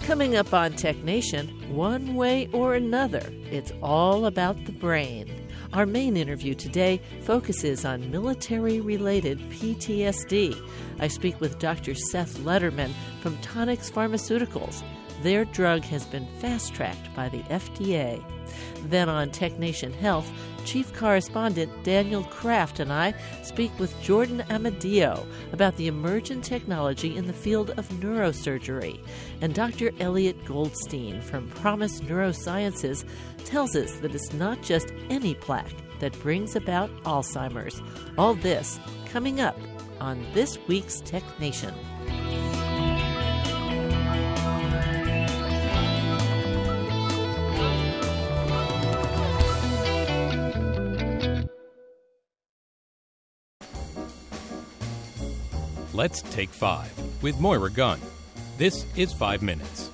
Coming up on Tech Nation, one way or another, it's all about the brain. Our main interview today focuses on military-related PTSD. I speak with Dr. Seth Lederman from Tonix Pharmaceuticals. Their drug has been fast-tracked by the FDA. Then on Tech Nation Health, Chief Correspondent Daniel Kraft and I speak with Jordan Amadio about the emergent technology in the field of neurosurgery. And Dr. Elliot Goldstein from Promise Neurosciences tells us that it's not just any plaque that brings about Alzheimer's. All this coming up on this week's Tech Nation. Let's Take 5 with Moira Gunn. This is 5 Minutes.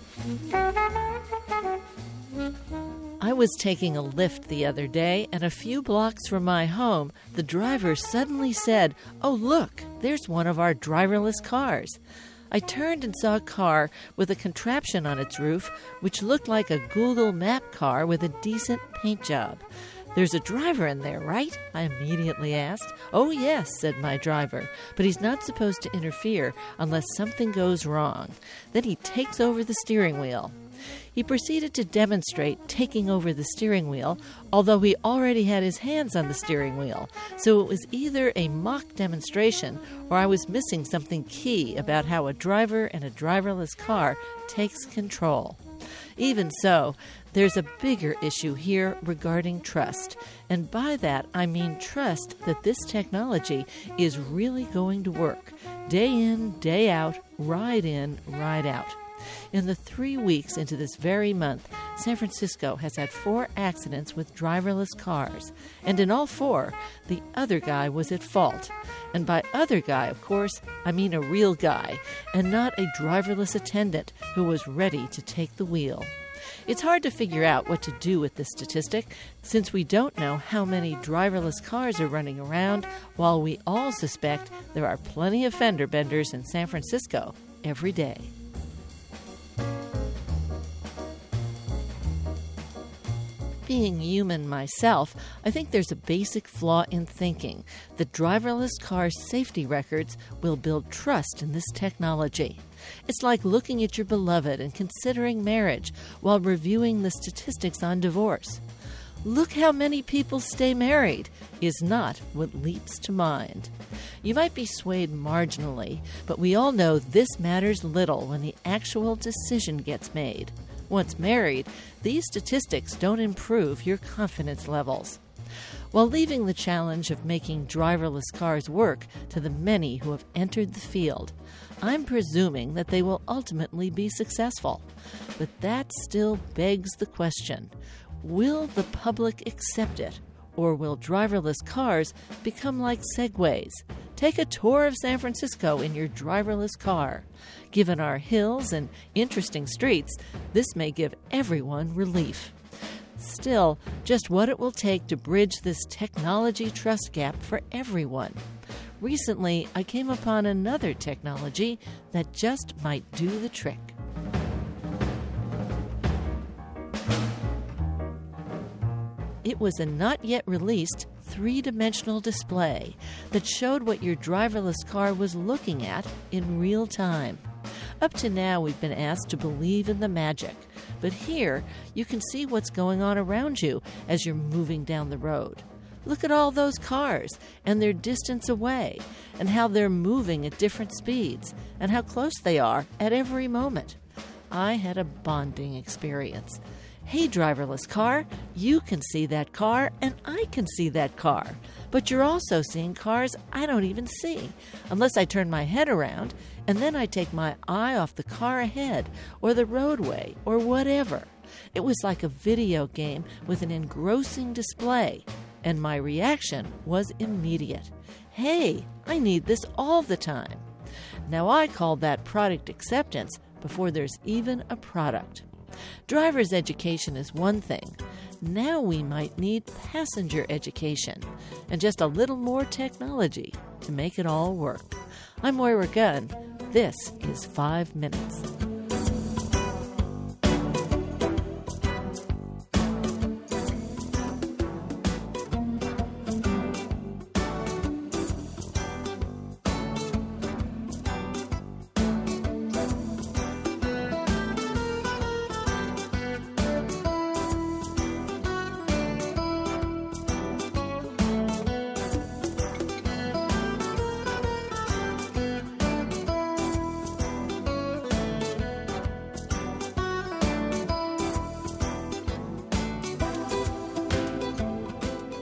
I was taking a Lyft the other day, and a few blocks from my home, the driver suddenly said, "Oh, look, there's one of our driverless cars." I turned and saw a car with a contraption on its roof, which looked like a Google Map car with a decent paint job. "There's a driver in there, right?" I immediately asked. "Oh, yes," said my driver, "but he's not supposed to interfere unless something goes wrong. Then he takes over the steering wheel." He proceeded to demonstrate taking over the steering wheel, although he already had his hands on the steering wheel. So it was either a mock demonstration or I was missing something key about how a driver in a driverless car takes control. Even so, there's a bigger issue here regarding trust. And by that, I mean trust that this technology is really going to work. Day in, day out, ride in, ride out. In the 3 weeks into this very month, San Francisco has had 4 accidents with driverless cars. And in all 4, the other guy was at fault. And by other guy, of course, I mean a real guy, and not a driverless attendant who was ready to take the wheel. It's hard to figure out what to do with this statistic, since we don't know how many driverless cars are running around, while we all suspect there are plenty of fender benders in San Francisco every day. Being human myself, I think there's a basic flaw in thinking that driverless cars' safety records will build trust in this technology. It's like looking at your beloved and considering marriage while reviewing the statistics on divorce. "Look how many people stay married" is not what leaps to mind. You might be swayed marginally, but we all know this matters little when the actual decision gets made. Once married, these statistics don't improve your confidence levels. While leaving the challenge of making driverless cars work to the many who have entered the field, I'm presuming that they will ultimately be successful. But that still begs the question, will the public accept it? Or will driverless cars become like Segways? Take a tour of San Francisco in your driverless car. Given our hills and interesting streets, this may give everyone relief. Still, just what it will take to bridge this technology trust gap for everyone. Recently, I came upon another technology that just might do the trick. It was a not-yet-released 3-dimensional display that showed what your driverless car was looking at in real time. Up to now, we've been asked to believe in the magic, but here you can see what's going on around you as you're moving down the road. Look at all those cars and their distance away, and how they're moving at different speeds, and how close they are at every moment. I had a bonding experience. Hey, driverless car, you can see that car, and I can see that car. But you're also seeing cars I don't even see, unless I turn my head around, and then I take my eye off the car ahead, or the roadway, or whatever. It was like a video game with an engrossing display, and my reaction was immediate. Hey, I need this all the time. Now I call that product acceptance before there's even a product. Driver's education is one thing. Now we might need passenger education and just a little more technology to make it all work. I'm Moira Gunn. This is 5 Minutes.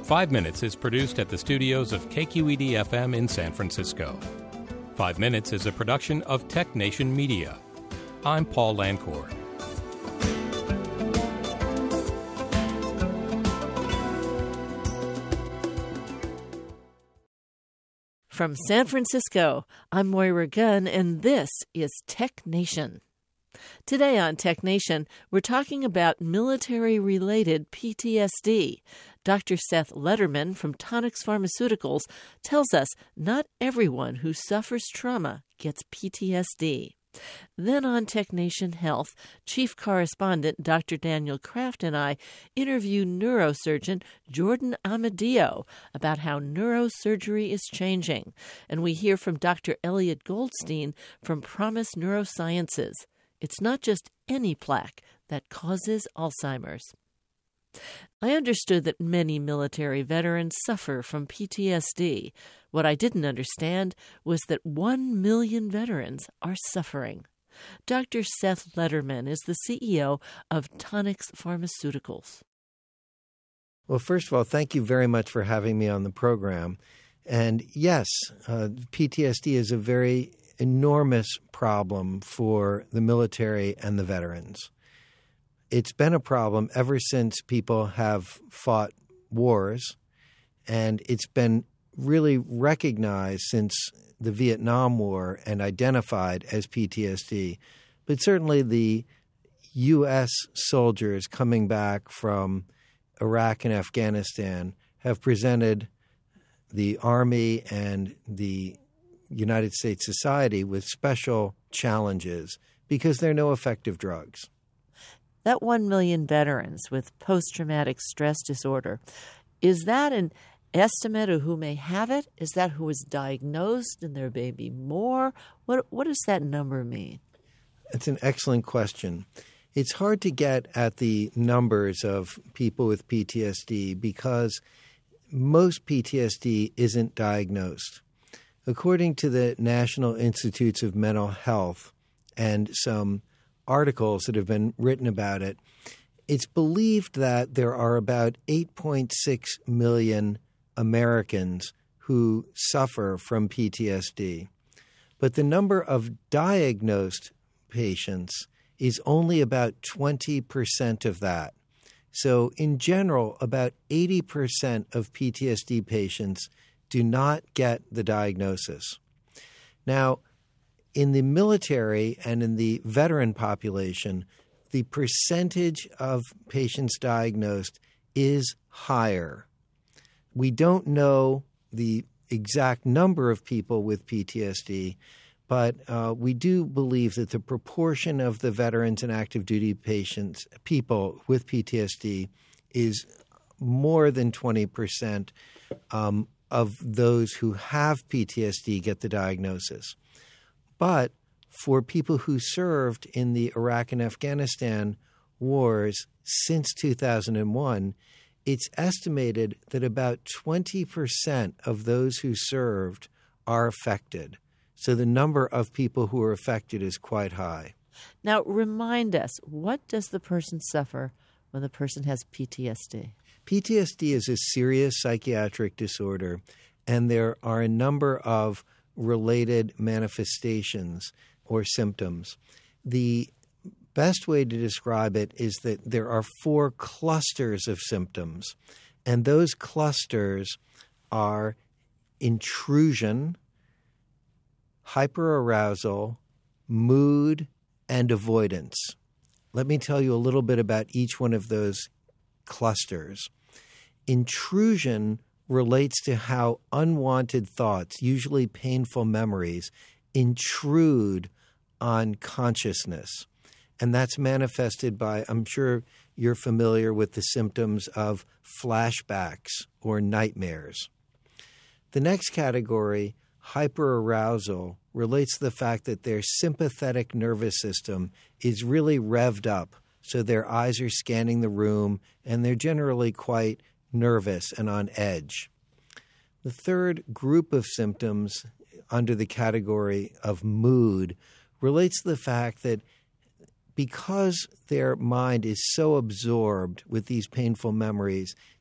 5 Minutes is produced at the studios of KQED-FM in San Francisco. 5 Minutes is a production of Tech Nation Media. I'm Paul Lancourt. From San Francisco, I'm Moira Gunn, and this is Tech Nation. Today on Tech Nation, we're talking about military-related PTSD. Dr. Seth Lederman from Tonix Pharmaceuticals tells us not everyone who suffers trauma gets PTSD. Then on Tech Nation Health, Chief Correspondent Dr. Daniel Kraft and I interview neurosurgeon Jordan Amadio about how neurosurgery is changing. And we hear from Dr. Elliot Goldstein from Promise Neurosciences. It's not just any plaque that causes Alzheimer's. I understood that many military veterans suffer from PTSD. What I didn't understand was that 1 million veterans are suffering. Dr. Seth Lederman is the CEO of Tonix Pharmaceuticals. Well, first of all, thank you very much for having me on the program. And yes, PTSD is a very enormous problem for the military and the veterans. It's been a problem ever since people have fought wars, and it's been really recognized since the Vietnam War and identified as PTSD. But certainly the U.S. soldiers coming back from Iraq and Afghanistan have presented the Army and the United States society with special challenges because there are no effective drugs. That 1 million veterans with post-traumatic stress disorder, is that an estimate of who may have it? Is that who is diagnosed and there may be more? What does that number mean? It's an excellent question. It's hard to get at the numbers of people with PTSD because most PTSD isn't diagnosed. According to the National Institutes of Mental Health and some articles that have been written about it, it's believed that there are about 8.6 million Americans who suffer from PTSD. But the number of diagnosed patients is only about 20% of that. So in general, about 80% of PTSD patients do not get the diagnosis. Now, in the military and in the veteran population, the percentage of patients diagnosed is higher. We don't know the exact number of people with PTSD, but we do believe that the proportion of the veterans and active duty people with PTSD is more than 20% of those who have PTSD get the diagnosis. But for people who served in the Iraq and Afghanistan wars since 2001, it's estimated that about 20% of those who served are affected. So the number of people who are affected is quite high. Now, remind us, what does the person suffer when the person has PTSD? PTSD is a serious psychiatric disorder, and there are a number of related manifestations or symptoms. The best way to describe it is that there are 4 clusters of symptoms, and those clusters are intrusion, hyperarousal, mood, and avoidance. Let me tell you a little bit about each one of those clusters. Intrusion relates to how unwanted thoughts, usually painful memories, intrude on consciousness. And that's manifested by, I'm sure you're familiar with the symptoms of flashbacks or nightmares. The next category, hyperarousal, relates to the fact that their sympathetic nervous system is really revved up. So their eyes are scanning the room, and they're generally quite nervous and on edge. The third group of symptoms under the category of mood relates to the fact that because their mind is so absorbed with these painful memories,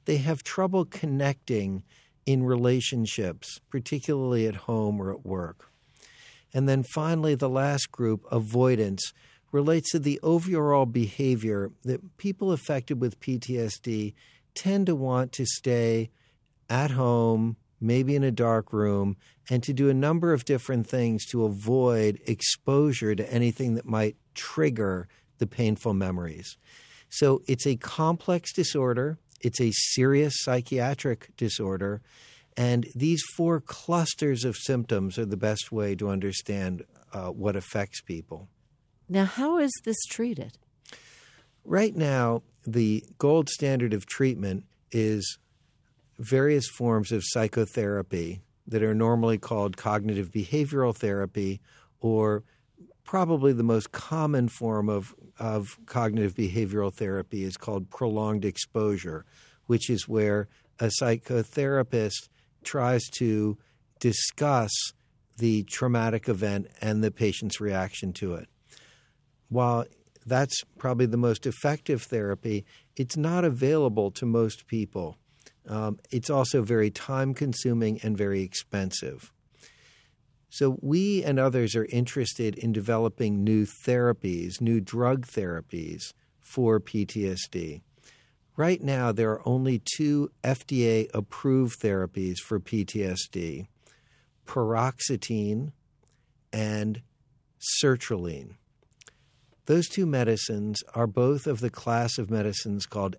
they have trouble connecting in relationships, particularly at home or at work. And then finally, the last group, avoidance, relates to the overall behavior that people affected with PTSD tend to want to stay at home, maybe in a dark room, and to do a number of different things to avoid exposure to anything that might trigger the painful memories. So it's a complex disorder. It's a serious psychiatric disorder. And these 4 clusters of symptoms are the best way to understand what affects people. Now, how is this treated? Right now, the gold standard of treatment is various forms of psychotherapy that are normally called cognitive behavioral therapy, or probably the most common form of cognitive behavioral therapy is called prolonged exposure, which is where a psychotherapist tries to discuss the traumatic event and the patient's reaction to it. While that's probably the most effective therapy, it's not available to most people. It's also very time-consuming and very expensive. So we and others are interested in developing new therapies, new drug therapies for PTSD. Right now, there are only 2 FDA-approved therapies for PTSD, paroxetine and sertraline. Those 2 medicines are both of the class of medicines called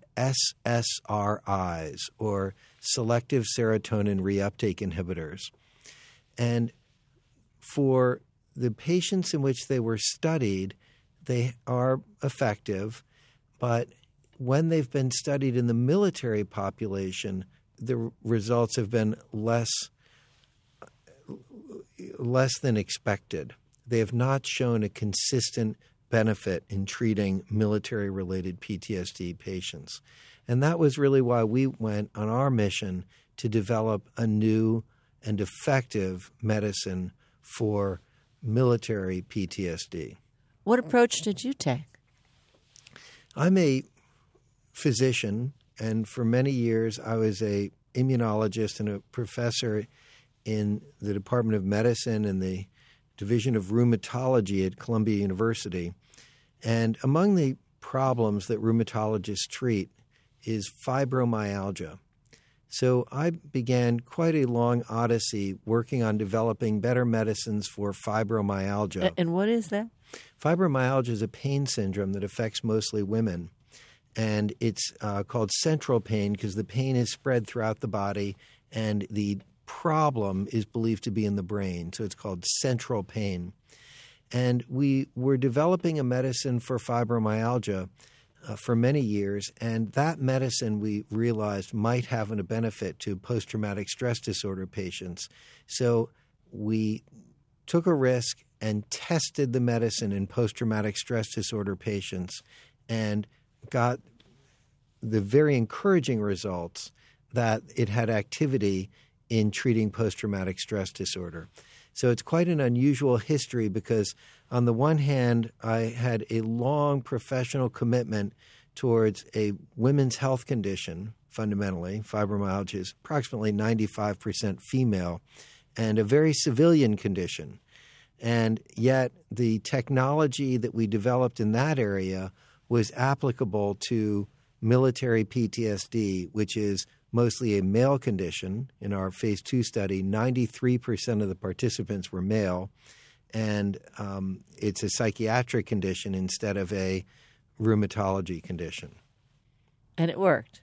SSRIs, or selective serotonin reuptake inhibitors. And for the patients in which they were studied, they are effective, but when they've been studied in the military population, the results have been less than expected. They have not shown a consistent benefit in treating military-related PTSD patients. And that was really why we went on our mission to develop a new and effective medicine for military PTSD. What approach did you take? I'm a physician, and for many years I was an immunologist and a professor in the Department of Medicine and the Division of Rheumatology at Columbia University. And among the problems that rheumatologists treat is fibromyalgia. So I began quite a long odyssey working on developing better medicines for fibromyalgia. And what is that? Fibromyalgia is a pain syndrome that affects mostly women. And it's called central pain because the pain is spread throughout the body, and the problem is believed to be in the brain. So it's called central pain. And we were developing a medicine for fibromyalgia for many years, and that medicine we realized might have a benefit to post-traumatic stress disorder patients. So we took a risk and tested the medicine in post-traumatic stress disorder patients and got the very encouraging results that it had activity in treating post-traumatic stress disorder. So it's quite an unusual history because on the one hand, I had a long professional commitment towards a women's health condition, fundamentally. Fibromyalgia is approximately 95% female, and a very civilian condition. And yet the technology that we developed in that area was applicable to military PTSD, which is mostly a male condition. In our phase 2 study, 93% of the participants were male, and it's a psychiatric condition instead of a rheumatology condition. And it worked.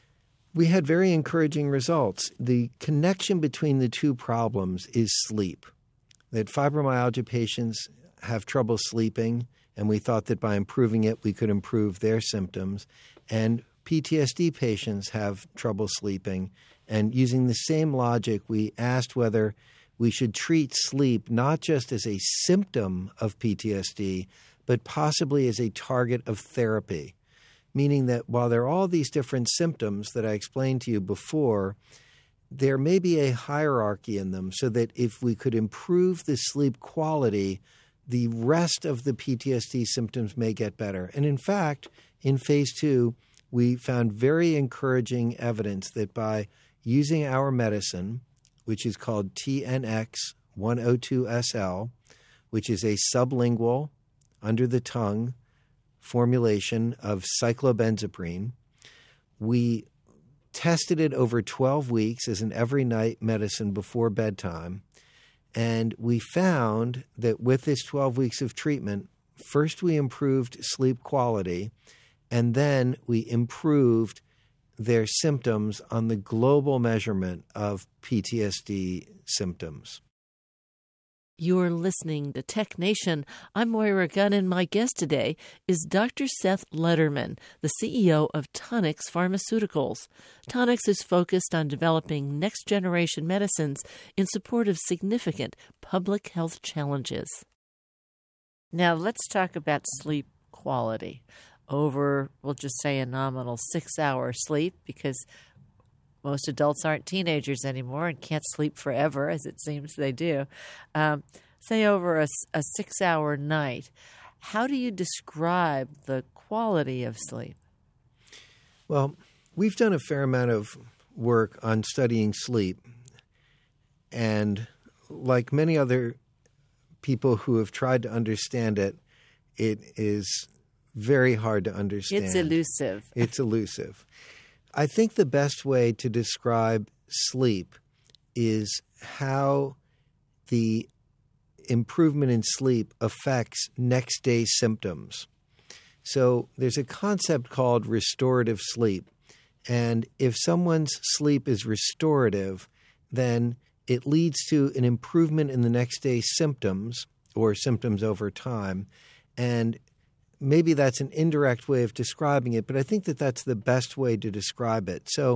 We had very encouraging results. The connection between the 2 problems is sleep. That fibromyalgia patients have trouble sleeping, and we thought that by improving it, we could improve their symptoms. And PTSD patients have trouble sleeping. And using the same logic, we asked whether we should treat sleep not just as a symptom of PTSD, but possibly as a target of therapy, meaning that while there are all these different symptoms that I explained to you before, there may be a hierarchy in them so that if we could improve the sleep quality, the rest of the PTSD symptoms may get better. And in fact, in phase 2, we found very encouraging evidence that by using our medicine, which is called TNX-102SL, which is a sublingual, under-the-tongue formulation of cyclobenzaprine, we tested it over 12 weeks as an every-night medicine before bedtime, and we found that with this 12 weeks of treatment, first we improved sleep quality, and then we improved their symptoms on the global measurement of PTSD symptoms. You're listening to Tech Nation. I'm Moira Gunn, and my guest today is Dr. Seth Lederman, the CEO of Tonix Pharmaceuticals. Tonix is focused on developing next-generation medicines in support of significant public health challenges. Now, let's talk about sleep quality. Over, we'll just say a nominal 6-hour sleep, because most adults aren't teenagers anymore and can't sleep forever, as it seems they do. Say over a 6-hour night, how do you describe the quality of sleep? Well, we've done a fair amount of work on studying sleep. And like many other people who have tried to understand it, it is very hard to understand. It's elusive. It's elusive. I think the best way to describe sleep is how the improvement in sleep affects next day symptoms. So there's a concept called restorative sleep. And if someone's sleep is restorative, then it leads to an improvement in the next day's symptoms or symptoms over time. And maybe that's an indirect way of describing it, but I think that that's the best way to describe it. So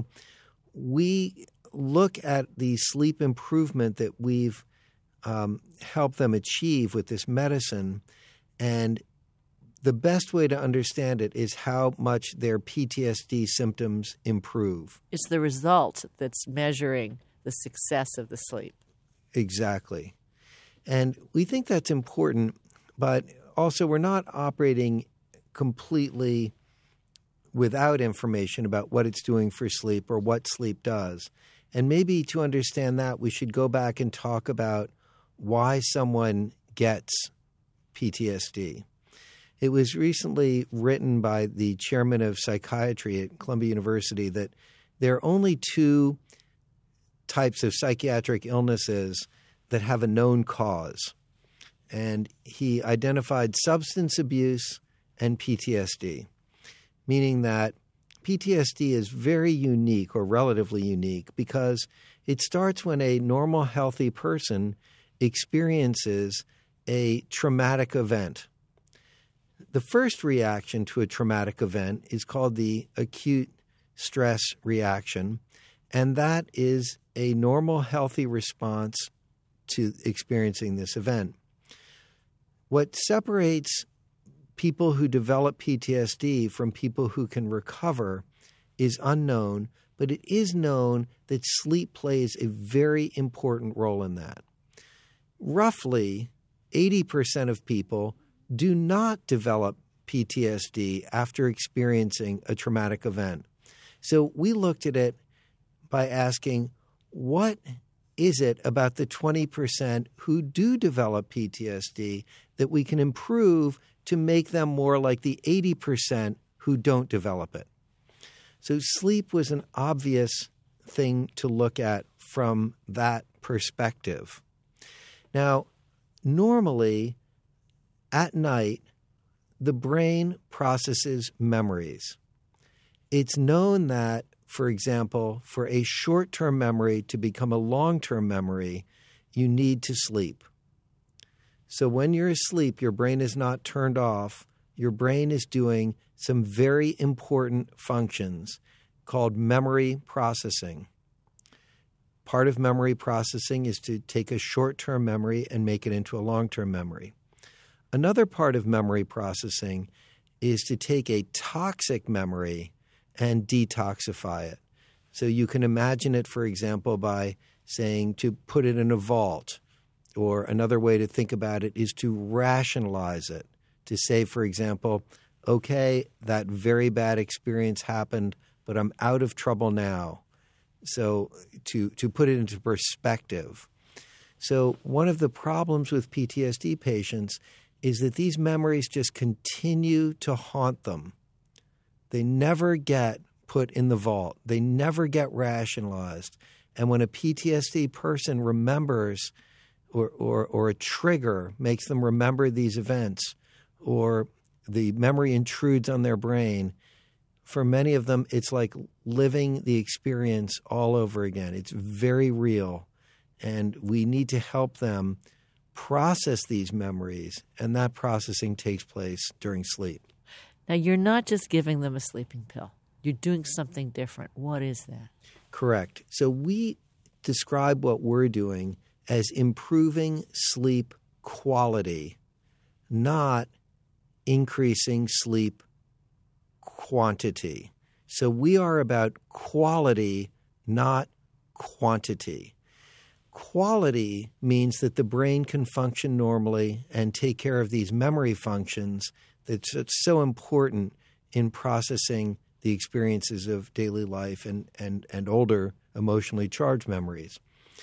we look at the sleep improvement that we've helped them achieve with this medicine, and the best way to understand it is how much their PTSD symptoms improve. It's the result that's measuring the success of the sleep. Exactly. And we think that's important, but also we're not operating completely without information about what it's doing for sleep or what sleep does. And maybe to understand that, we should go back and talk about why someone gets PTSD. It was recently written by the chairman of psychiatry at Columbia University that there are only two types of psychiatric illnesses that have a known cause. And he identified substance abuse and PTSD, meaning that PTSD is very unique or relatively unique because it starts when a normal, healthy person experiences a traumatic event. The first reaction to a traumatic event is called the acute stress reaction, and that is a normal, healthy response to experiencing this event. What separates people who develop PTSD from people who can recover is unknown, but it is known that sleep plays a very important role in that. Roughly 80% of people do not develop PTSD after experiencing a traumatic event. So we looked at it by asking, what is it about the 20% who do develop PTSD that we can improve to make them more like the 80% who don't develop it? So sleep was an obvious thing to look at from that perspective. Now, normally at night, the brain processes memories. It's known that, for example, for a short-term memory to become a long-term memory, you need to sleep. So when you're asleep, your brain is not turned off. Your brain is doing some very important functions called memory processing. Part of memory processing is to take a short-term memory and make it into a long-term memory. Another part of memory processing is to take a toxic memory and detoxify it. So you can imagine it, for example, by saying to put it in a vault, or another way to think about it is to rationalize it. To say, for example, okay, that very bad experience happened, but I'm out of trouble now. So to put it into perspective. So one of the problems with PTSD patients is that these memories just continue to haunt them. They never get put in the vault. They never get rationalized. And when a PTSD person remembers or a trigger makes them remember these events, or the memory intrudes on their brain, for many of them, it's like living the experience all over again. It's very real. And we need to help them process these memories, and that processing takes place during sleep. Now, you're not just giving them a sleeping pill. You're doing something different. What is that? Correct. So we describe what we're doing as improving sleep quality, not increasing sleep quantity. So we are about quality, not quantity. Quality means that the brain can function normally and take care of these memory functions that's so important in processing the experiences of daily life and older emotionally charged memories.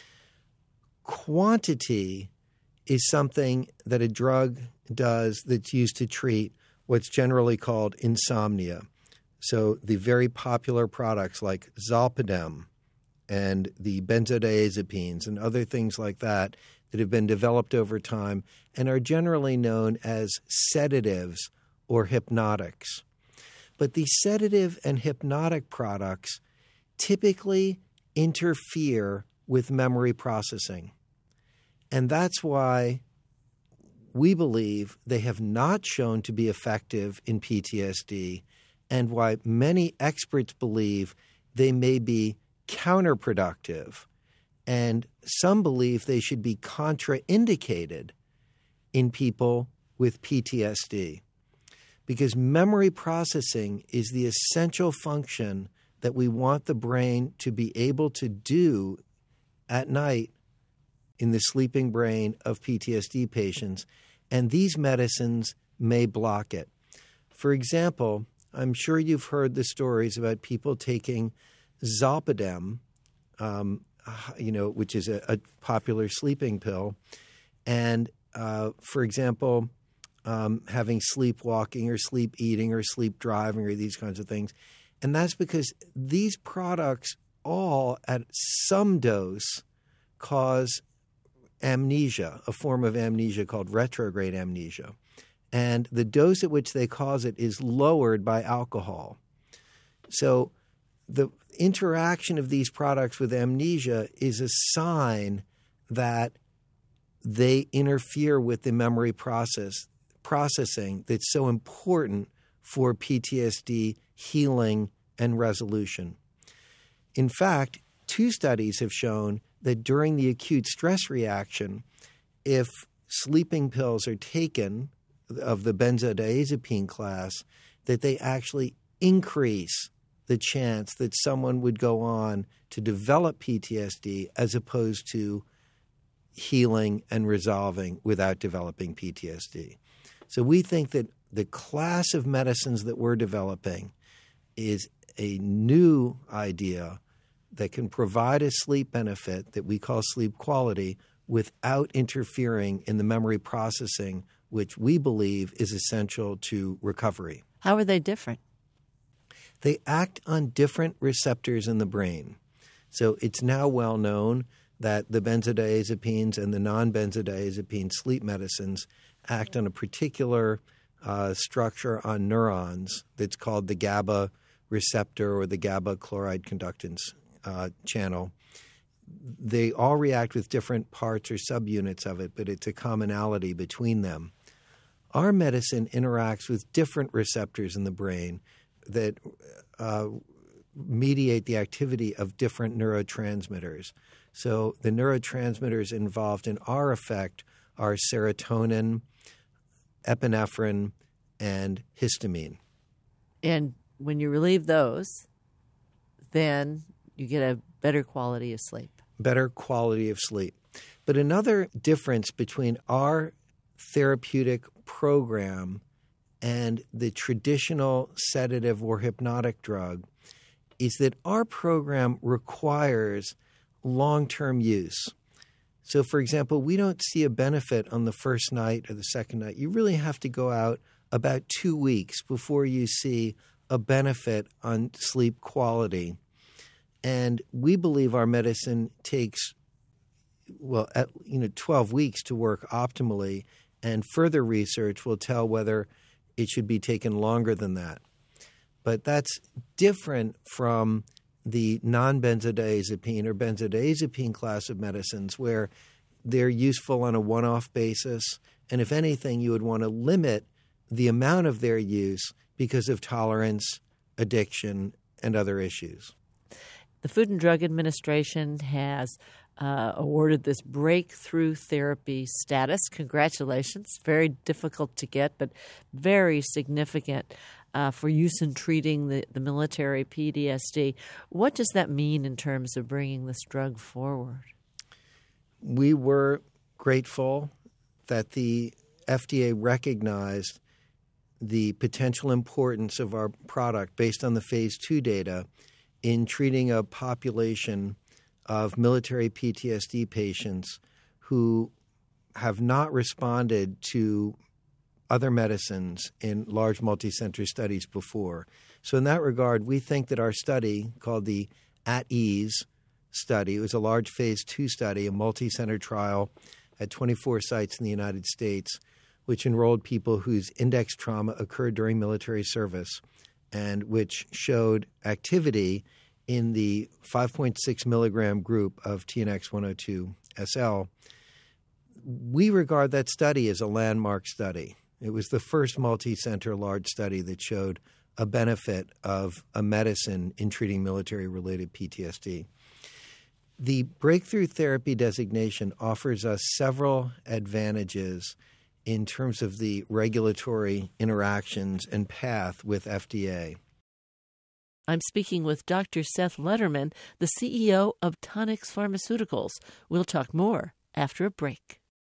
Quantity is something that a drug does that's used to treat what's generally called insomnia. So the very popular products like Zolpidem and the benzodiazepines and other things like that have been developed over time and are generally known as sedatives or hypnotics. But the sedative and hypnotic products typically interfere with memory processing. And that's why we believe they have not shown to be effective in PTSD, and why many experts believe they may be counterproductive. And some believe they should be contraindicated in people with PTSD. Because memory processing is the essential function that we want the brain to be able to do at night in the sleeping brain of PTSD patients, and these medicines may block it. For example, I'm sure you've heard the stories about people taking Zolpidem, which is a popular sleeping pill, and, for example, having sleepwalking or sleep eating or sleep driving or these kinds of things. And that's because these products all at some dose cause amnesia, a form of amnesia called retrograde amnesia. And the dose at which they cause it is lowered by alcohol. So the interaction of these products with amnesia is a sign that they interfere with the memory processing that's so important for PTSD healing and resolution. In fact, 2 studies have shown that during the acute stress reaction, if sleeping pills are taken of the benzodiazepine class, that they actually increase the chance that someone would go on to develop PTSD as opposed to healing and resolving without developing PTSD. So we think that the class of medicines that we're developing is a new idea that can provide a sleep benefit that we call sleep quality without interfering in the memory processing, which we believe is essential to recovery. How are they different? They act on different receptors in the brain. So it's now well known that the benzodiazepines and the non-benzodiazepine sleep medicines act on a particular structure on neurons that's called the GABA receptor or the GABA chloride conductance channel. They all react with different parts or subunits of it, but it's a commonality between them. Our medicine interacts with different receptors in the brain that mediate the activity of different neurotransmitters. So the neurotransmitters involved in our effect are serotonin, epinephrine, and histamine. And when you relieve those, then you get a better quality of sleep. Better quality of sleep. But another difference between our therapeutic program and the traditional sedative or hypnotic drug is that our program requires long-term use. So, for example, we don't see a benefit on the first night or the second night. You really have to go out about 2 weeks before you see a benefit on sleep quality. And we believe our medicine takes 12 weeks to work optimally, and further research will tell whether it should be taken longer than that. But that's different from the non-benzodiazepine or benzodiazepine class of medicines where they're useful on a one-off basis. And if anything, you would want to limit the amount of their use because of tolerance, addiction, and other issues. The Food and Drug Administration has awarded this breakthrough therapy status. Congratulations. Very difficult to get, but very significant for use in treating the military PTSD. What does that mean in terms of bringing this drug forward? We were grateful that the FDA recognized the potential importance of our product based on the phase 2 data in treating a population of military PTSD patients who have not responded to other medicines in large multicenter studies before. So in that regard, we think that our study called the At Ease study, it was a large phase 2 study, a multicenter trial at 24 sites in the United States, which enrolled people whose index trauma occurred during military service and which showed activity in the 5.6 milligram group of TNX 102 SL. We regard that study as a landmark study. It was the first multi-center large study that showed a benefit of a medicine in treating military-related PTSD. The breakthrough therapy designation offers us several advantages in terms of the regulatory interactions and path with FDA. I'm speaking with Dr. Seth Lederman, the CEO of Tonix Pharmaceuticals. We'll talk more after a break.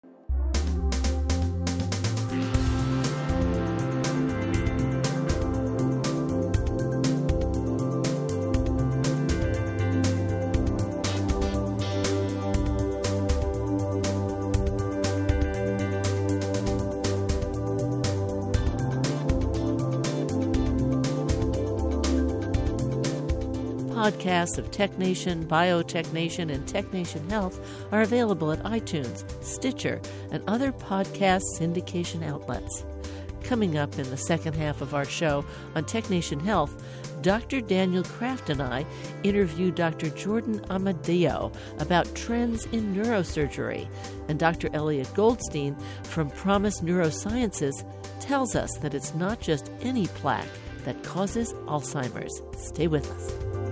Podcasts of TechNation, BioTechNation, and TechNation Health are available at iTunes, Stitcher, and other podcast syndication outlets. Coming up in the second half of our show on TechNation Health, Dr. Daniel Kraft and I interview Dr. Jordan Amadeo about trends in neurosurgery, and Dr. Elliot Goldstein from Promise Neurosciences tells us that it's not just any plaque that causes Alzheimer's. Stay with us.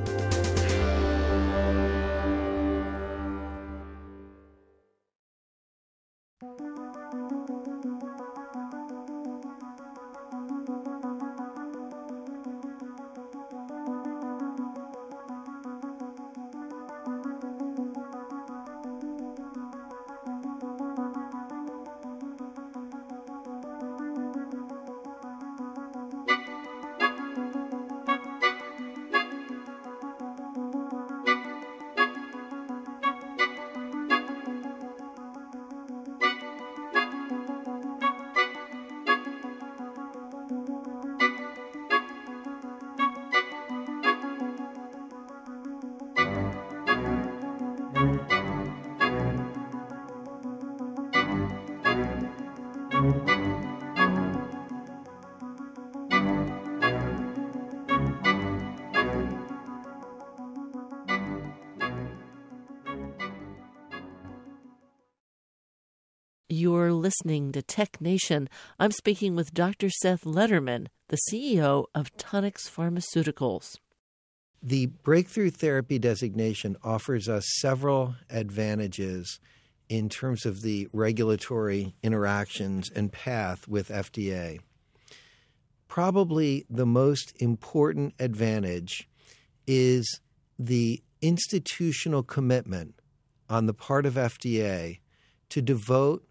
You're listening to Tech Nation. I'm speaking with Dr. Seth Lederman, the CEO of Tonix Pharmaceuticals. The breakthrough therapy designation offers us several advantages in terms of the regulatory interactions and path with FDA. Probably the most important advantage is the institutional commitment on the part of FDA to devote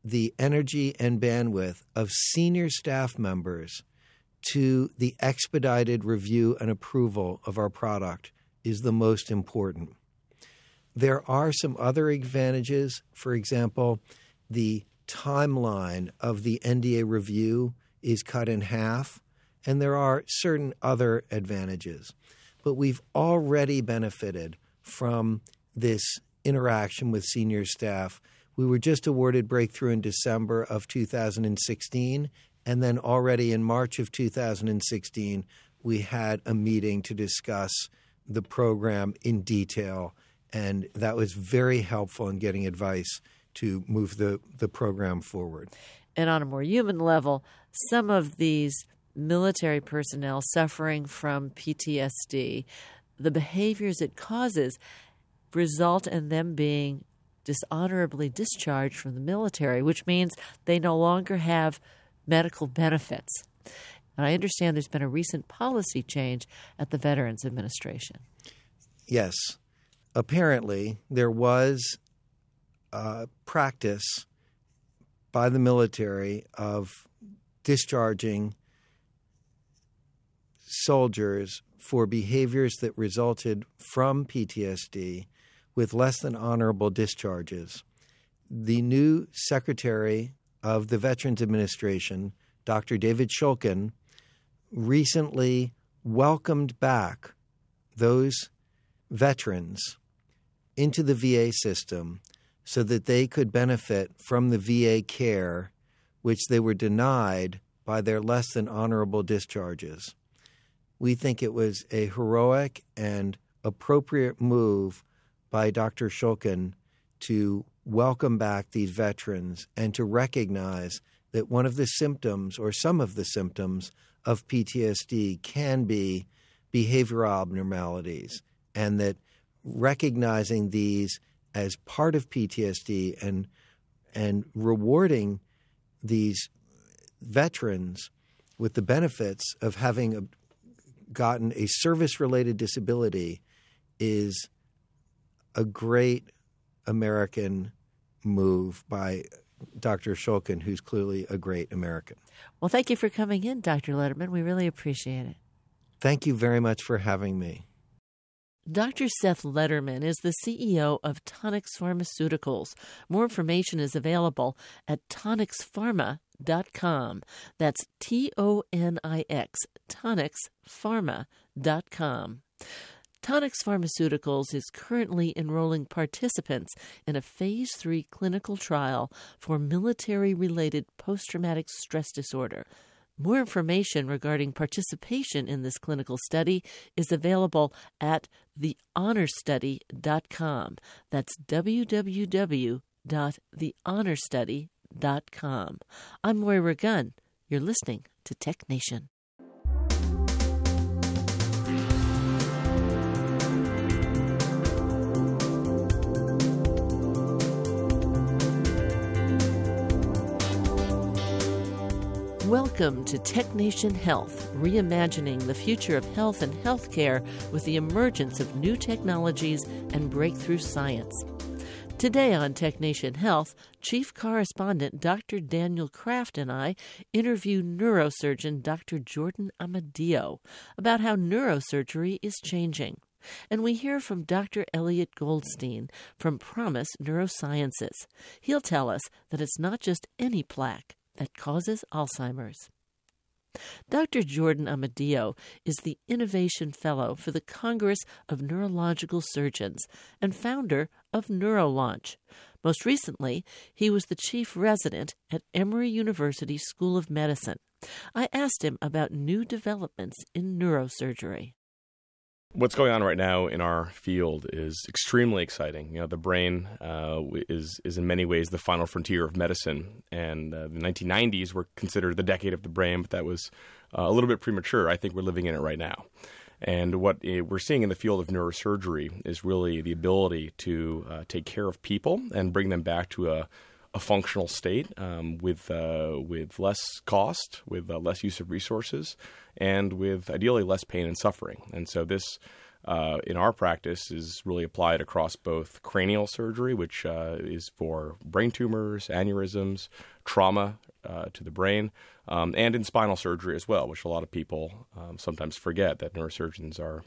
the energy and bandwidth of senior staff members to the expedited review and approval of our product is the most important. There are some other advantages. For example, the timeline of the NDA review is cut in half, and there are certain other advantages. But we've already benefited from this interaction with senior staff. We were just awarded breakthrough in December of 2016, and then already in March of 2016, we had a meeting to discuss the program in detail, and that was very helpful in getting advice to move the program forward. And on a more human level, some of these military personnel suffering from PTSD, the behaviors it causes result in them being dishonorably discharged from the military, which means they no longer have medical benefits. And I understand there's been a recent policy change at the Veterans Administration. Yes. Apparently, there was practice by the military of discharging soldiers for behaviors that resulted from PTSD with less than honorable discharges. The new Secretary of the Veterans Administration, Dr. David Shulkin, recently welcomed back those veterans into the VA system so that they could benefit from the VA care which they were denied by their less than honorable discharges. We think it was a heroic and appropriate move by Dr. Shulkin to welcome back these veterans and to recognize that one of the symptoms or some of the symptoms of PTSD can be behavioral abnormalities, and that recognizing these as part of PTSD and rewarding these veterans with the benefits of having gotten a service-related disability is a great American move by Dr. Shulkin, who's clearly a great American. Well, thank you for coming in, Dr. Letterman. We really appreciate it. Thank you very much for having me. Dr. Seth Letterman is the CEO of Tonix Pharmaceuticals. More information is available at tonixpharma.com. That's Tonix, tonixpharma.com. Tonix Pharmaceuticals is currently enrolling participants in a Phase 3 clinical trial for military-related post-traumatic stress disorder. More information regarding participation in this clinical study is available at thehonorstudy.com. That's www.thehonorstudy.com. I'm Moira Gunn. You're listening to Tech Nation. Welcome to Tech Nation Health, reimagining the future of health and healthcare with the emergence of new technologies and breakthrough science. Today on Tech Nation Health, Chief Correspondent Dr. Daniel Kraft and I interview neurosurgeon Dr. Jordan Amadio about how neurosurgery is changing. And we hear from Dr. Elliot Goldstein from Promise Neurosciences. He'll tell us that it's not just any plaque that causes Alzheimer's. Dr. Jordan Amadio is the Innovation Fellow for the Congress of Neurological Surgeons and founder of NeuroLaunch. Most recently, he was the chief resident at Emory University School of Medicine. I asked him about new developments in neurosurgery. What's going on right now in our field is extremely exciting. The brain is in many ways the final frontier of medicine. And the 1990s were considered the decade of the brain, but that was a little bit premature. I think we're living in it right now. And what we're seeing in the field of neurosurgery is really the ability to take care of people and bring them back to a functional state with less cost, with less use of resources, and with ideally less pain and suffering. And so this in our practice is really applied across both cranial surgery, which is for brain tumors, aneurysms, trauma to the brain, and in spinal surgery as well, which a lot of people sometimes forget that neurosurgeons are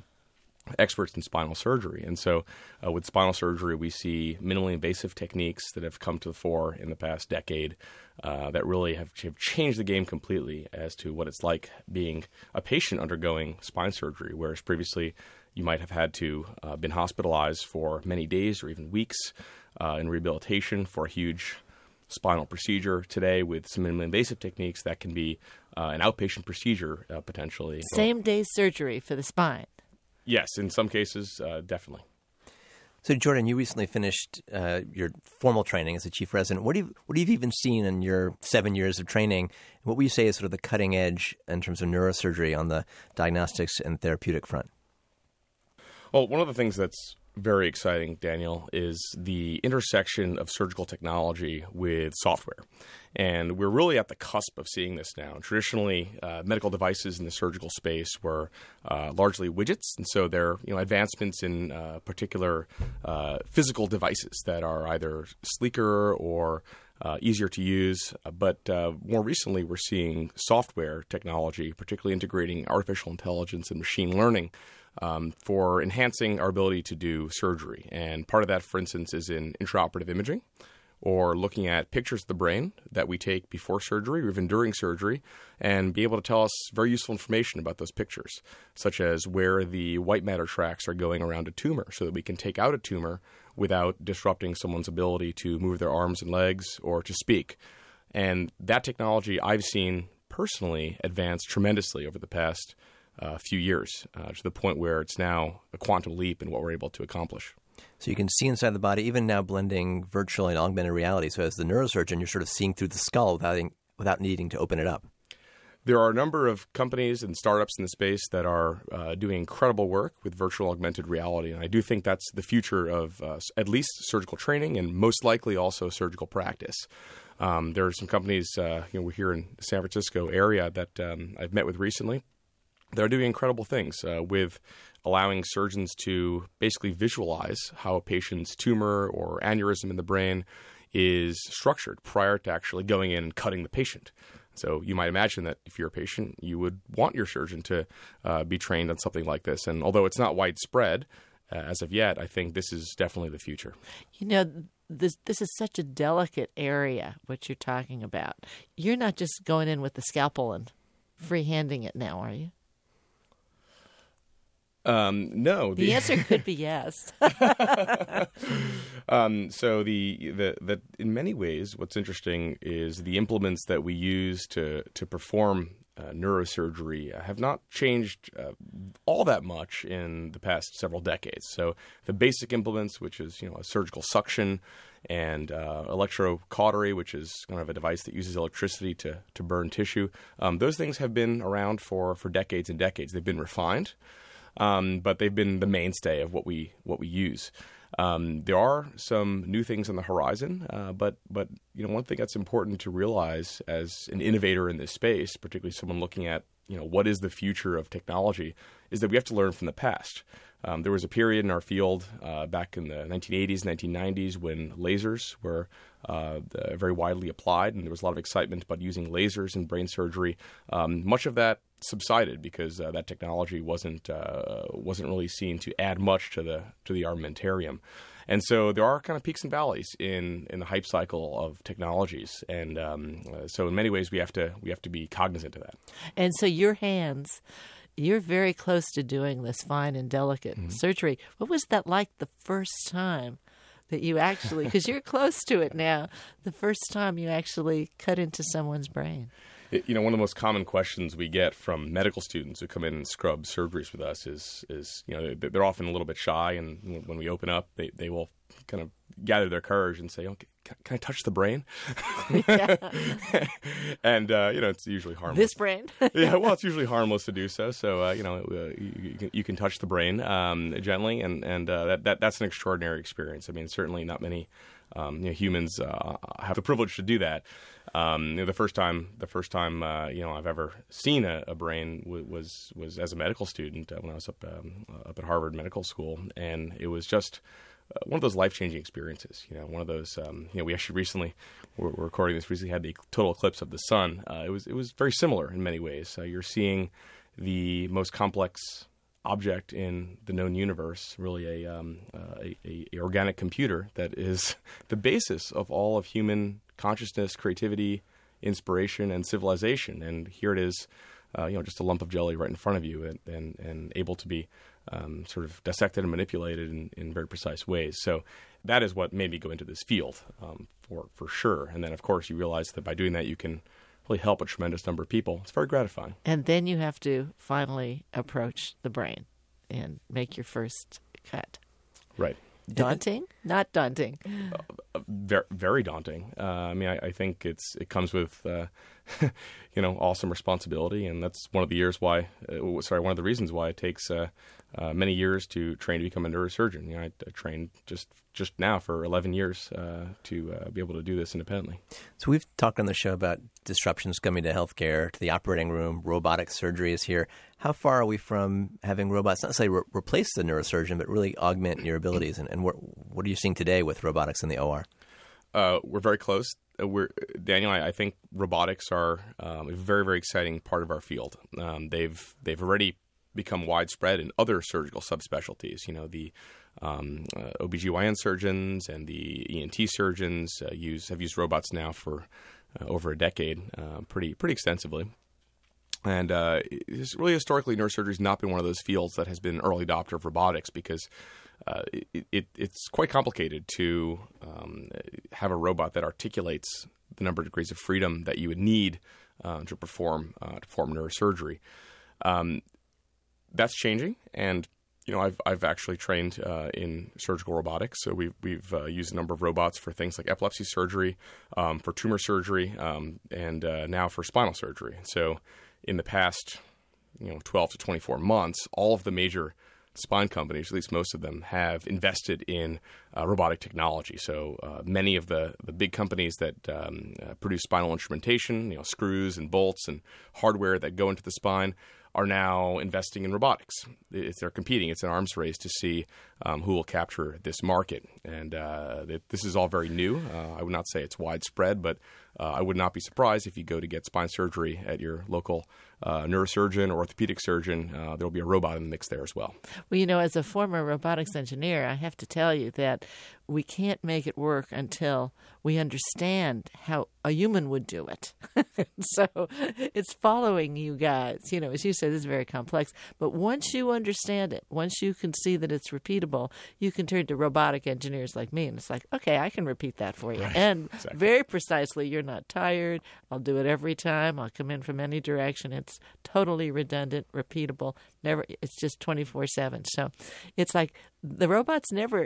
experts in spinal surgery. And so with spinal surgery, we see minimally invasive techniques that have come to the fore in the past decade that really have changed the game completely as to what it's like being a patient undergoing spine surgery, whereas previously you might have had to been hospitalized for many days or even weeks in rehabilitation for a huge spinal procedure. Today, with some minimally invasive techniques, that can be an outpatient procedure potentially. Same-day surgery for the spine. Yes, in some cases, definitely. So, Jordan, you recently finished your formal training as a chief resident. What have you even seen in your 7 years of training? What would you say is sort of the cutting edge in terms of neurosurgery on the diagnostics and therapeutic front? Well, one of the things that's very exciting, Daniel, is the intersection of surgical technology with software. And we're really at the cusp of seeing this now. Traditionally, medical devices in the surgical space were largely widgets, and so they're advancements in particular physical devices that are either sleeker or easier to use. But more recently, we're seeing software technology, particularly integrating artificial intelligence and machine learning, for enhancing our ability to do surgery. And part of that, for instance, is in intraoperative imaging, or looking at pictures of the brain that we take before surgery or even during surgery, and be able to tell us very useful information about those pictures, such as where the white matter tracks are going around a tumor, so that we can take out a tumor without disrupting someone's ability to move their arms and legs or to speak. And that technology I've seen personally advance tremendously over the past few years, to the point where it's now a quantum leap in what we're able to accomplish. So you can see inside the body, even now blending virtual and augmented reality. So as the neurosurgeon, you're sort of seeing through the skull without needing to open it up. There are a number of companies and startups in the space that are doing incredible work with virtual augmented reality. And I do think that's the future of at least surgical training and most likely also surgical practice. There are some companies we're here in the San Francisco area that I've met with recently. They're doing incredible things with allowing surgeons to basically visualize how a patient's tumor or aneurysm in the brain is structured prior to actually going in and cutting the patient. So you might imagine that if you're a patient, you would want your surgeon to be trained on something like this. And although it's not widespread as of yet, I think this is definitely the future. This is such a delicate area, what you're talking about. You're not just going in with the scalpel and freehanding it now, are you? No. The answer could be yes. So the in many ways, what's interesting is the implements that we use to perform neurosurgery have not changed all that much in the past several decades. So the basic implements, which is a surgical suction and electrocautery, which is kind of a device that uses electricity to burn tissue, those things have been around for decades and decades. They've been refined. But they've been the mainstay of what we use. There are some new things on the horizon, but one thing that's important to realize as an innovator in this space, particularly someone looking at what is the future of technology, is that we have to learn from the past. There was a period in our field back in the 1980s, 1990s when lasers were very widely applied, and there was a lot of excitement about using lasers in brain surgery. Much of that subsided because that technology wasn't really seen to add much to the armamentarium. And so there are kind of peaks and valleys in the hype cycle of technologies, and so in many ways we have to be cognizant of that. And so your hands, you're very close to doing this fine and delicate surgery. What was that like the first time that you actually, because you're close to it now, the first time you actually cut into someone's brain? One of the most common questions we get from medical students who come in and scrub surgeries with us is they're often a little bit shy, and when we open up, they will kind of gather their courage and say, "Okay, can I touch the brain?" And it's usually harmless. This brain? Yeah, well, it's usually harmless to do so. So you can touch the brain gently, and that's an extraordinary experience. I mean, certainly not many humans have the privilege to do that. The first time I've ever seen a brain was as a medical student when I was up at Harvard Medical School, and it was just one of those life-changing experiences. One of those. We actually recently we're recording this. Recently had the total eclipse of the sun. It was very similar in many ways. You're seeing the most complex object in the known universe, really a organic computer that is the basis of all of human consciousness, creativity, inspiration, and civilization. And here it is, just a lump of jelly right in front of you, and able to be sort of dissected and manipulated in very precise ways. So that is what made me go into this field, for sure. And then, of course, you realize that by doing that, you can really help a tremendous number of people. It's very gratifying. And then you have to finally approach the brain and make your first cut. Right. Daunting? Not daunting. Very, very daunting. I think it comes with awesome responsibility, and that's one of the reasons why it takes many years to train to become a neurosurgeon. I trained just now for 11 years to be able to do this independently. So we've talked on the show about disruptions coming to healthcare, to the operating room. Robotic surgery is here. How far are we from having robots not necessarily replace the neurosurgeon, but really augment your abilities? And what are you seeing today with robotics in the OR? We're very close. Daniel, I think robotics are a very, very exciting part of our field. They've already become widespread in other surgical subspecialties. The OBGYN surgeons and the ENT surgeons have used robots now for over a decade, pretty extensively. And it's really historically, neurosurgery has not been one of those fields that has been an early adopter of robotics because it's quite complicated to have a robot that articulates the number of degrees of freedom that you would need to perform neurosurgery. That's changing, and I've actually trained in surgical robotics. So we've used a number of robots for things like epilepsy surgery, for tumor surgery, and now for spinal surgery. So in the past 12 to 24 months, all of the major spine companies, at least most of them, have invested in robotic technology. So many of the big companies that produce spinal instrumentation, screws and bolts and hardware that go into the spine, are now investing in robotics. They're competing. It's an arms race to see who will capture this market. And this is all very new. I would not say it's widespread, but I would not be surprised if you go to get spine surgery at your local neurosurgeon or orthopedic surgeon, there will be a robot in the mix there as well. Well, as a former robotics engineer, I have to tell you that we can't make it work until we understand how a human would do it. So it's following you guys. As you said, this is very complex. But once you understand it, once you can see that it's repeatable, you can turn to robotic engineers like me. And it's like, okay, I can repeat that for you. Right. And exactly. Very precisely, you're not tired. I'll do it every time. I'll come in from any direction. It's totally redundant, repeatable. It's just 24/7. So it's like the robots never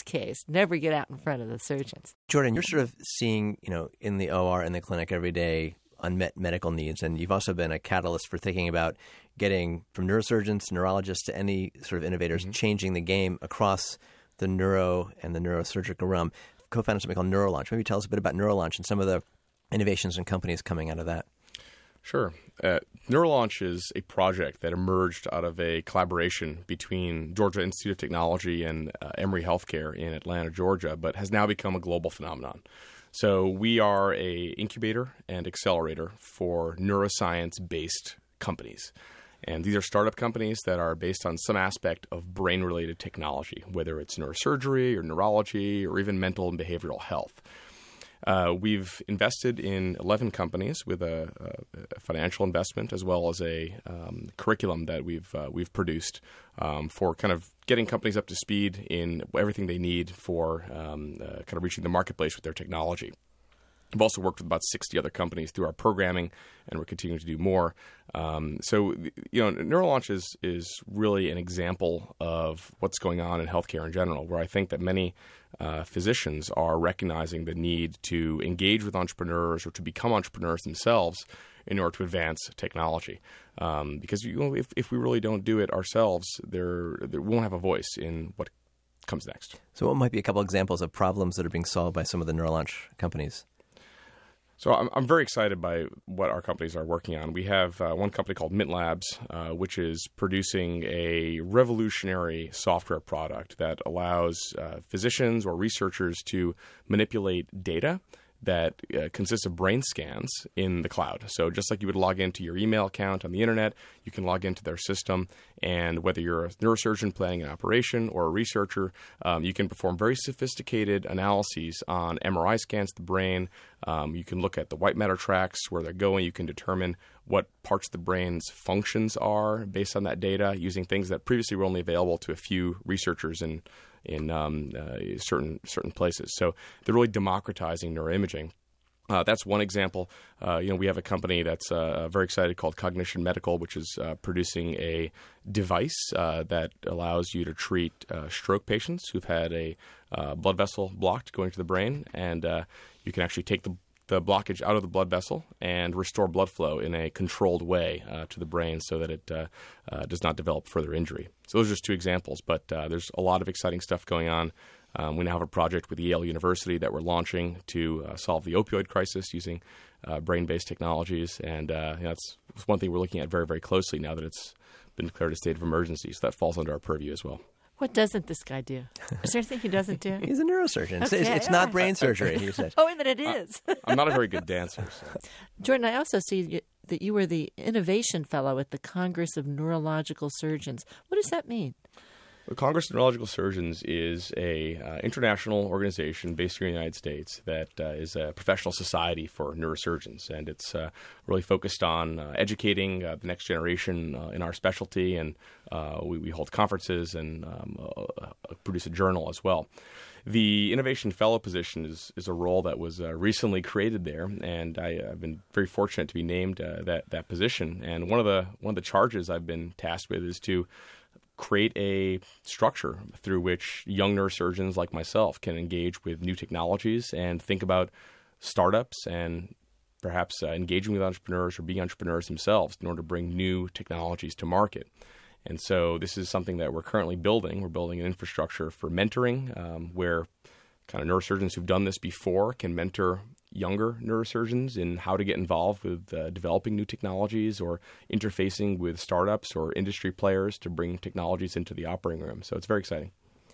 get out in front of the surgeons. Jordan, you're sort of seeing, in the OR, in the clinic every day, unmet medical needs. And you've also been a catalyst for thinking about getting from neurosurgeons to neurologists to any sort of innovators, changing the game across the neuro and the neurosurgical realm. Co-founded something called NeuroLaunch. Maybe tell us a bit about NeuroLaunch and some of the innovations and companies coming out of that. Sure. NeuroLaunch is a project that emerged out of a collaboration between Georgia Institute of Technology and Emory Healthcare in Atlanta, Georgia, but has now become a global phenomenon. So we are an incubator and accelerator for neuroscience-based companies. And these are startup companies that are based on some aspect of brain-related technology, whether it's neurosurgery or neurology or even mental and behavioral health. We've invested in 11 companies with a financial investment as well as a curriculum that we've produced for kind of getting companies up to speed in everything they need for kind of reaching the marketplace with their technology. We've also worked with about 60 other companies through our programming, and we're continuing to do more. So NeuroLaunch is really an example of what's going on in healthcare in general, where I think that many physicians are recognizing the need to engage with entrepreneurs or to become entrepreneurs themselves in order to advance technology. Because if we really don't do it ourselves, we won't have a voice in what comes next. So what might be a couple examples of problems that are being solved by some of the NeuroLaunch companies? So I'm very excited by what our companies are working on. We have one company called Mint Labs, which is producing a revolutionary software product that allows physicians or researchers to manipulate data that consists of brain scans in the cloud. So just like you would log into your email account on the internet, you can log into their system, and whether you're a neurosurgeon planning an operation or a researcher, you can perform very sophisticated analyses on MRI scans of the brain. You can look at the white matter tracks, where they're going. You can determine what parts of the brain's functions are based on that data, using things that previously were only available to a few researchers in certain places. So they're really democratizing neuroimaging. That's one example. We have a company that's very excited called Cognition Medical, which is producing a device that allows you to treat stroke patients who've had a blood vessel blocked going to the brain, and you can actually take the blockage out of the blood vessel and restore blood flow in a controlled way to the brain so that it does not develop further injury. So those are just two examples, but there's a lot of exciting stuff going on. We now have a project with Yale University that we're launching to solve the opioid crisis using brain-based technologies, and that's one thing we're looking at very, very closely now that it's been declared a state of emergency, so that falls under our purview as well. What doesn't this guy do? Is there anything he doesn't do? He's a neurosurgeon. Okay, it's not brain surgery, you said. Oh, but it is. I'm not a very good dancer. So. Jordan, I also see that you were the Innovation Fellow at the Congress of Neurological Surgeons. What does that mean? The Congress of Neurological Surgeons is a international organization based here in the United States that is a professional society for neurosurgeons, and it's really focused on educating the next generation in our specialty, and we hold conferences and produce a journal as well. The Innovation Fellow position is a role that was recently created there, and I've been very fortunate to be named that position. And one of the charges I've been tasked with is to create a structure through which young neurosurgeons like myself can engage with new technologies and think about startups and perhaps engaging with entrepreneurs or being entrepreneurs themselves in order to bring new technologies to market. And so this is something that we're currently building. We're building an infrastructure for mentoring where kind of neurosurgeons who've done this before can mentor younger neurosurgeons in how to get involved with developing new technologies or interfacing with startups or industry players to bring technologies into the operating room. So it's very exciting.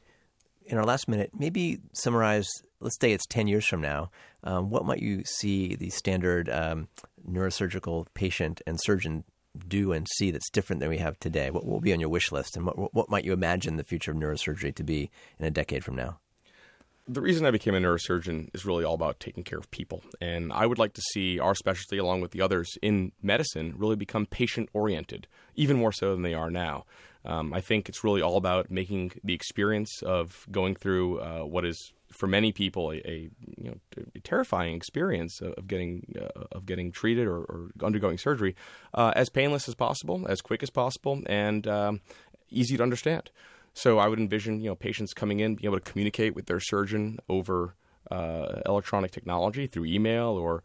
In our last minute, maybe summarize, let's say it's 10 years from now, what might you see the standard neurosurgical patient and surgeon do and see that's different than we have today? What will be on your wish list, and what might you imagine the future of neurosurgery to be in a decade from now? The reason I became a neurosurgeon is really all about taking care of people. And I would like to see our specialty, along with the others in medicine, really become patient-oriented, even more so than they are now. I think it's really all about making the experience of going through what is, for many people, a terrifying experience of getting treated or undergoing surgery as painless as possible, as quick as possible, and easy to understand. So I would envision, patients coming in, being able to communicate with their surgeon over electronic technology through email or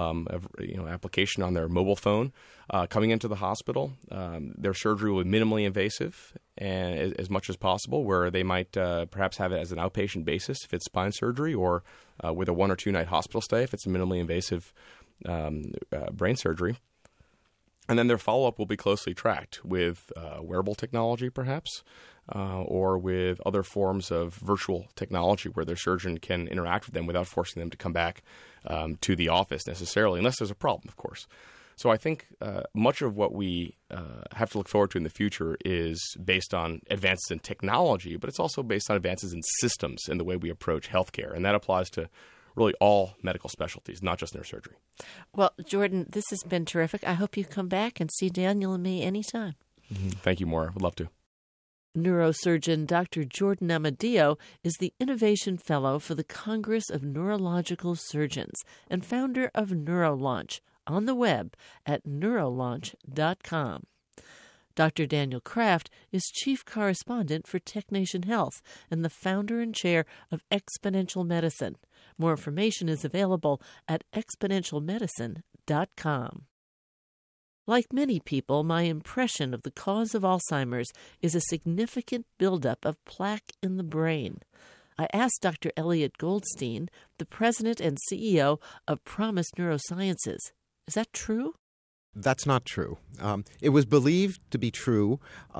application on their mobile phone, coming into the hospital. Their surgery will be minimally invasive and as much as possible, where they might perhaps have it as an outpatient basis if it's spine surgery, or with a 1 or 2 night hospital stay if it's a minimally invasive brain surgery. And then their follow-up will be closely tracked with wearable technology, perhaps, or with other forms of virtual technology where their surgeon can interact with them without forcing them to come back to the office necessarily, unless there's a problem, of course. So I think much of what we have to look forward to in the future is based on advances in technology, but it's also based on advances in systems and the way we approach healthcare. And that applies to really all medical specialties, not just neurosurgery. Well, Jordan, this has been terrific. I hope you come back and see Daniel and me anytime. Mm-hmm. Thank you, Maura. Would love to. Neurosurgeon Dr. Jordan Amadio is the Innovation Fellow for the Congress of Neurological Surgeons and founder of NeuroLaunch on the web at neurolaunch.com. Dr. Daniel Kraft is Chief Correspondent for TechNation Health and the founder and chair of Exponential Medicine. More information is available at exponentialmedicine.com. Like many people, my impression of the cause of Alzheimer's is a significant buildup of plaque in the brain. I asked Dr. Elliot Goldstein, the president and CEO of PROMIS Neurosciences. Is that true? That's not true. It was believed to be true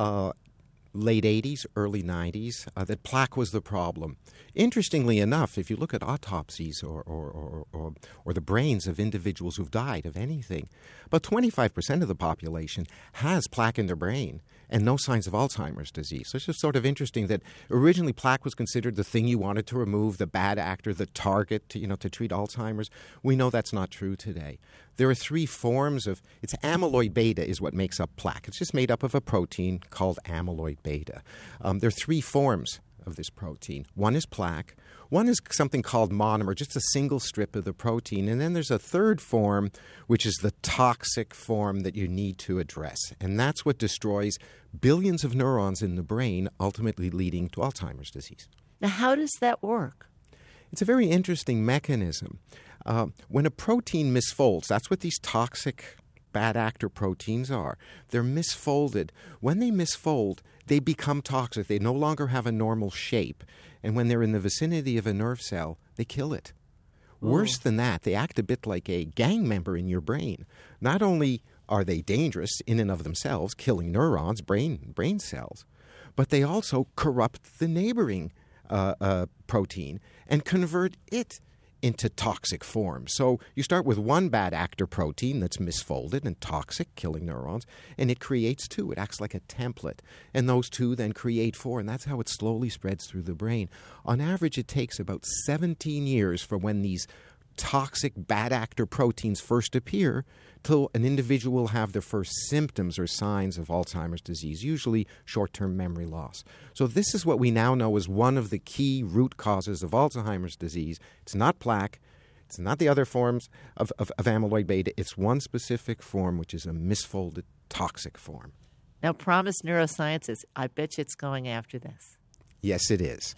late 80s, early 90s, that plaque was the problem. Interestingly enough, if you look at autopsies or the brains of individuals who've died of anything, about 25% of the population has plaque in their brain and no signs of Alzheimer's disease. So it's just sort of interesting that originally plaque was considered the thing you wanted to remove, the bad actor, the target to treat Alzheimer's. We know that's not true today. There are three forms of – it's amyloid beta is what makes up plaque. It's just made up of a protein called amyloid beta. There are three forms of this protein. One is plaque. One is something called monomer, just a single strip of the protein. And then there's a third form, which is the toxic form that you need to address. And that's what destroys billions of neurons in the brain, ultimately leading to Alzheimer's disease. Now, how does that work? It's a very interesting mechanism. When a protein misfolds, that's what these toxic bad actor proteins are. They're misfolded. When they misfold, they become toxic. They no longer have a normal shape. And when they're in the vicinity of a nerve cell, they kill it. Worse than that, they act a bit like a gang member in your brain. Not only are they dangerous in and of themselves, killing neurons, brain cells, but they also corrupt the neighboring protein and convert it into toxic form. So you start with one bad actor protein that's misfolded and toxic, killing neurons, and it creates two. It acts like a template. And those two then create four, and that's how it slowly spreads through the brain. On average, it takes about 17 years for when these toxic bad actor proteins first appear till an individual will have their first symptoms or signs of Alzheimer's disease, usually short-term memory loss. So this is what we now know is one of the key root causes of Alzheimer's disease. It's not plaque. It's not the other forms of amyloid beta. It's one specific form, which is a misfolded toxic form. Now, PROMIS Neurosciences, I bet you it's going after this. Yes, it is.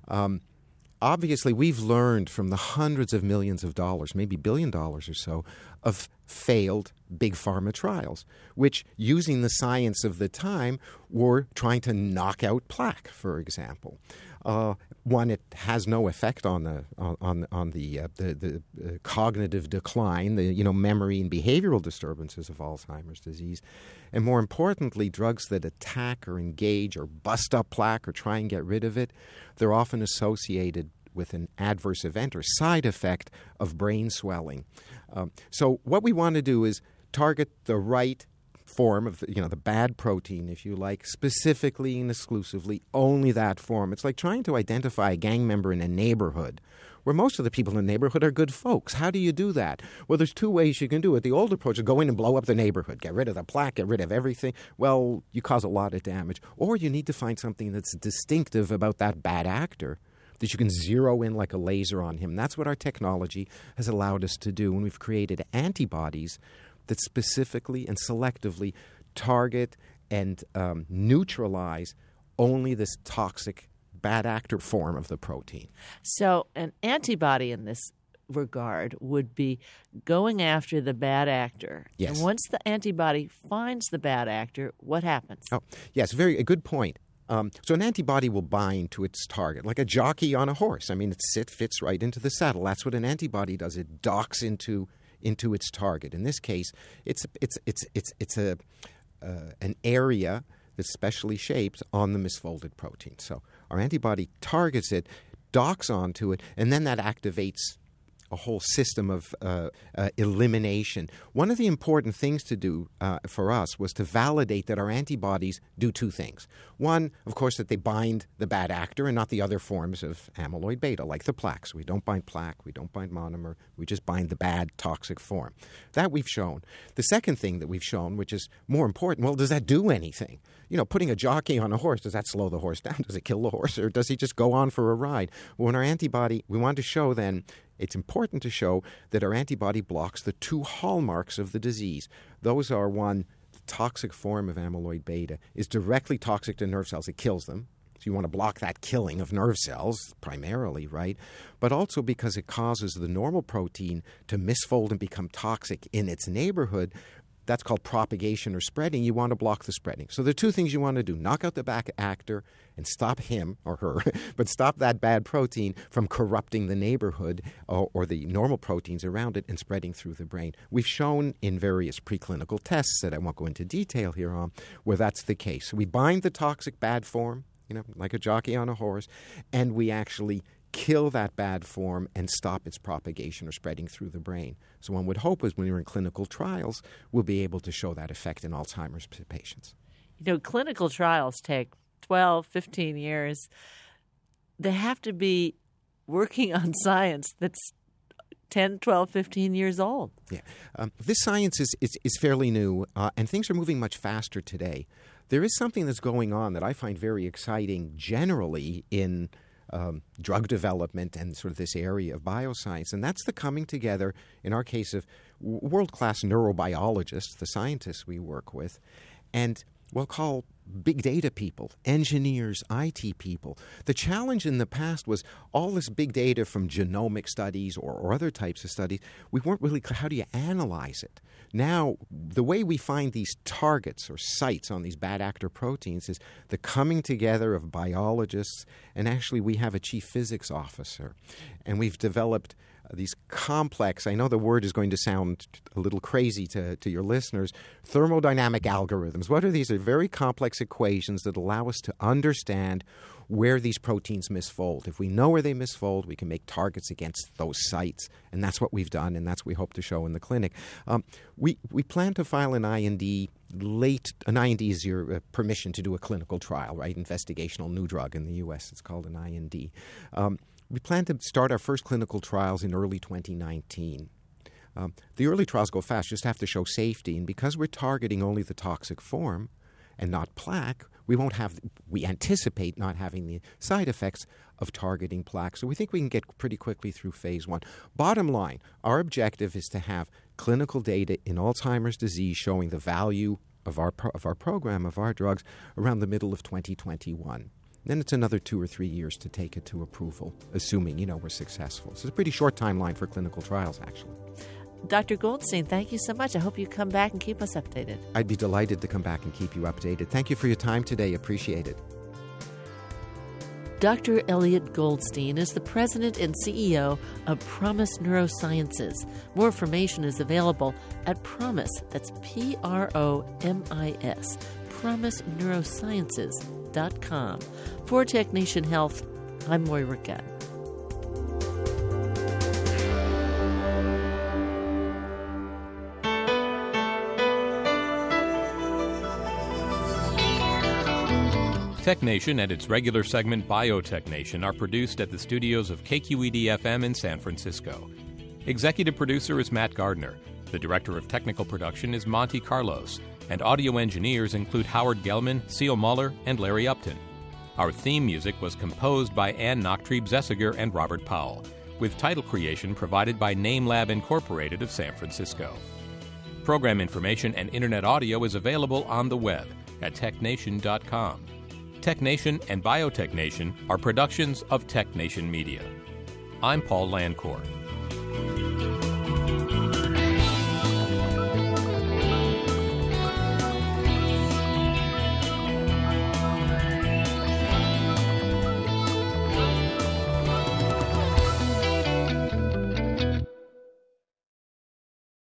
Obviously, we've learned from the hundreds of millions of dollars, maybe $1 billion or so, of failed big pharma trials, which, using the science of the time, were trying to knock out plaque, for example. One, it has no effect on the cognitive decline, the memory and behavioral disturbances of Alzheimer's disease, and more importantly, drugs that attack or engage or bust up plaque or try and get rid of it, they're often associated with an adverse event or side effect of brain swelling. So what we want to do is target the right form of the bad protein, if you like, specifically and exclusively only that form. It's like trying to identify a gang member in a neighborhood where most of the people in the neighborhood are good folks. How do you do that? Well, there's two ways you can do it. The old approach is go in and blow up the neighborhood, get rid of the plaque, get rid of everything. Well, you cause a lot of damage. Or you need to find something that's distinctive about that bad actor that you can zero in like a laser on him. That's what our technology has allowed us to do, and we've created antibodies that specifically and selectively target and neutralize only this toxic bad actor form of the protein. So an antibody in this regard would be going after the bad actor. Yes. And once the antibody finds the bad actor, what happens? Oh, yes, a good point. So an antibody will bind to its target, like a jockey on a horse. I mean, it fits right into the saddle. That's what an antibody does. It docks into its target. In this case, it's an area that's specially shaped on the misfolded protein. So our antibody targets it, docks onto it, and then that activates a whole system of elimination. One of the important things to do for us was to validate that our antibodies do two things. One, of course, that they bind the bad actor and not the other forms of amyloid beta, like the plaque. So we don't bind plaque, we don't bind monomer, we just bind the bad toxic form. That we've shown. The second thing that we've shown, which is more important, well, does that do anything? Putting a jockey on a horse, does that slow the horse down? Does it kill the horse? Or does he just go on for a ride? Well, in our antibody, we want to show then, it's important to show that our antibody blocks the two hallmarks of the disease. Those are, one, the toxic form of amyloid beta is directly toxic to nerve cells. It kills them. So you want to block that killing of nerve cells primarily, right? But also because it causes the normal protein to misfold and become toxic in its neighborhood, that's called propagation or spreading. You want to block the spreading. So there are two things you want to do. Knock out the bad actor and stop him or her, but stop that bad protein from corrupting the neighborhood or the normal proteins around it and spreading through the brain. We've shown in various preclinical tests that I won't go into detail here on where that's the case. We bind the toxic bad form, like a jockey on a horse, and we actually kill that bad form and stop its propagation or spreading through the brain. So one would hope is when you're in clinical trials, we'll be able to show that effect in Alzheimer's patients. Clinical trials take 12, 15 years. They have to be working on science that's 10, 12, 15 years old. Yeah. This science is fairly new, and things are moving much faster today. There is something that's going on that I find very exciting generally in drug development and sort of this area of bioscience, and that's the coming together, in our case, of world-class neurobiologists, the scientists we work with, and we'll call big data people, engineers, IT people. The challenge in the past was all this big data from genomic studies or other types of studies. We weren't really clear, how do you analyze it? Now, the way we find these targets or sites on these bad actor proteins is the coming together of biologists, and actually we have a chief physics officer. And we've developed these complex, I know the word is going to sound a little crazy to your listeners, thermodynamic algorithms. What are these? They're very complex equations that allow us to understand where these proteins misfold. If we know where they misfold, we can make targets against those sites, and that's what we've done, and that's what we hope to show in the clinic. We plan to file an IND late. An IND is your permission to do a clinical trial, right? Investigational new drug in the U.S. It's called an IND. We plan to start our first clinical trials in early 2019. The early trials go fast, just have to show safety, and because we're targeting only the toxic form and not plaque, we anticipate not having the side effects of targeting plaque. So we think we can get pretty quickly through phase 1. Bottom line, our objective is to have clinical data in Alzheimer's disease showing the value of our program, of our drugs, around the middle of 2021. Then it's another 2 or 3 years to take it to approval, assuming, we're successful. So it's a pretty short timeline for clinical trials, actually. Dr. Goldstein, thank you so much. I hope you come back and keep us updated. I'd be delighted to come back and keep you updated. Thank you for your time today. Appreciate it. Dr. Elliot Goldstein is the president and CEO of PROMIS Neurosciences. More information is available at PROMIS, that's PROMIS, PROMISneurosciences.com. For Tech Nation Health, I'm Moira Gunn. Tech Nation and its regular segment Biotech Nation are produced at the studios of KQED-FM in San Francisco. Executive producer is Matt Gardner. The director of technical production is Monty Carlos. And audio engineers include Howard Gelman, Seal Muller, and Larry Upton. Our theme music was composed by Ann Nachtrieb-Zessiger and Robert Powell, with title creation provided by NameLab Incorporated of San Francisco. Program information and internet audio is available on the web at technation.com. Tech Nation and Biotech Nation are productions of Tech Nation Media. I'm Paul Landcourt.